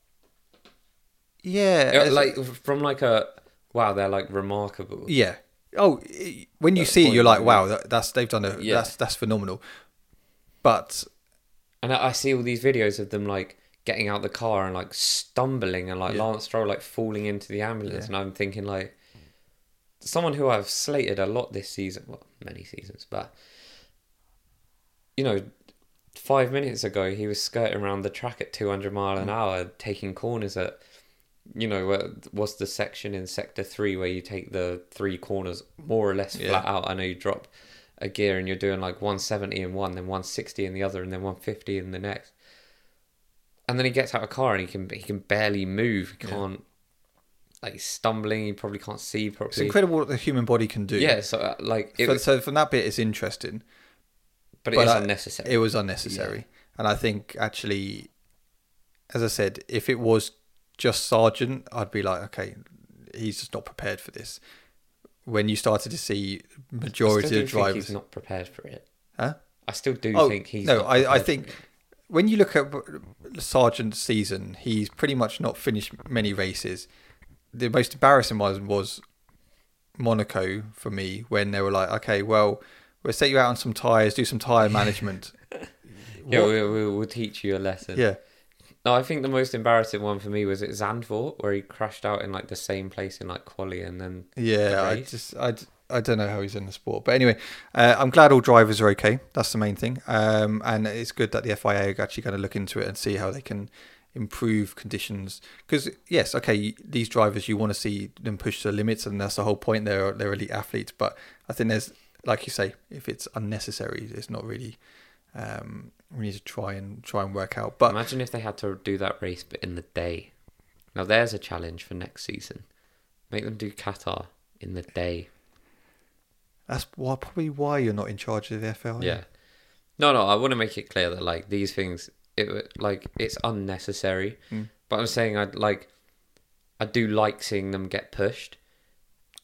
Yeah, like from like a wow, they're like remarkable. Yeah. Oh, when you see it, you're like, wow, they've done that's phenomenal. But and I see all these videos of them like getting out the car and like stumbling and like Lance Stroll like falling into the ambulance, and I'm thinking like someone who I've slated a lot this season, well, many seasons, but you know, 5 minutes ago he was skirting around the track at 200 mile an hour, taking corners at, you know, what's the section in sector 3 where you take the 3 corners more or less flat out. I know you drop a gear and you're doing like 170 in one, then 160 in the other, and then 150 in the next. And then he gets out of the car and he can barely move. He can't, like, he's stumbling. He probably can't see properly. It's incredible what the human body can do. Yeah, so like... So from that bit, it's interesting. But it is unnecessary. It was unnecessary. Yeah. And I think, actually, as I said, if it was just Sargent, I'd be like, okay, he's just not prepared for this. When you started to see majority of drivers... think he's not prepared for it. Huh? I still do think he's not prepared. No, I think when you look at Sargent's season, he's pretty much not finished many races. The most embarrassing one was Monaco for me, when they were like, okay, well, we'll set you out on some tyres, do some tyre management. We'll teach you a lesson. Yeah. No, I think the most embarrassing one for me was at Zandvoort, where he crashed out in like the same place in like quali and then... Yeah, I don't know how he's in the sport. But anyway, I'm glad all drivers are okay. That's the main thing. And it's good that the FIA are actually going to look into it and see how they can improve conditions. Because, yes, okay, these drivers, you want to see them push to the limits, and that's the whole point. They're elite athletes. But I think there's, like you say, if it's unnecessary, it's not really... we need to try and work out. But imagine if they had to do that race, but in the day. Now there's a challenge for next season. Make them do Qatar in the day. That's probably why you're not in charge of the FIA. Yeah. No. I want to make it clear that like these things, it's unnecessary. But I'm saying I do like seeing them get pushed.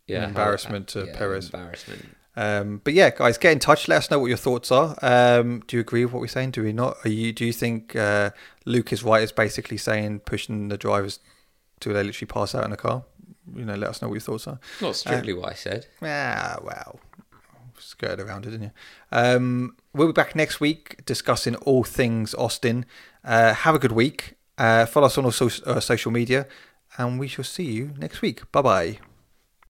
Yeah, embarrassment to Perez. Embarrassment. But yeah, guys, get in touch. Let us know what your thoughts are. Do you agree with what we're saying? Do we not? Do you think Luke is right? Is basically saying pushing the drivers till they literally pass out in the car? Let us know what your thoughts are. Not strictly what I said. Well, skirted around it, didn't you? We'll be back next week discussing all things Austin. Have a good week. Follow us on all social media, and we shall see you next week. Bye bye.